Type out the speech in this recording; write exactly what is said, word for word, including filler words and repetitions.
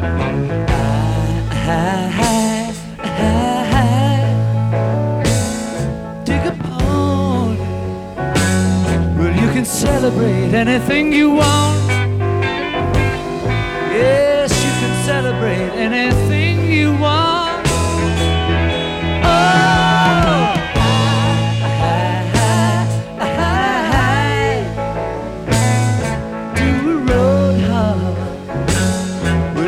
Take a party. Well, you can celebrate anything you want. Yeah.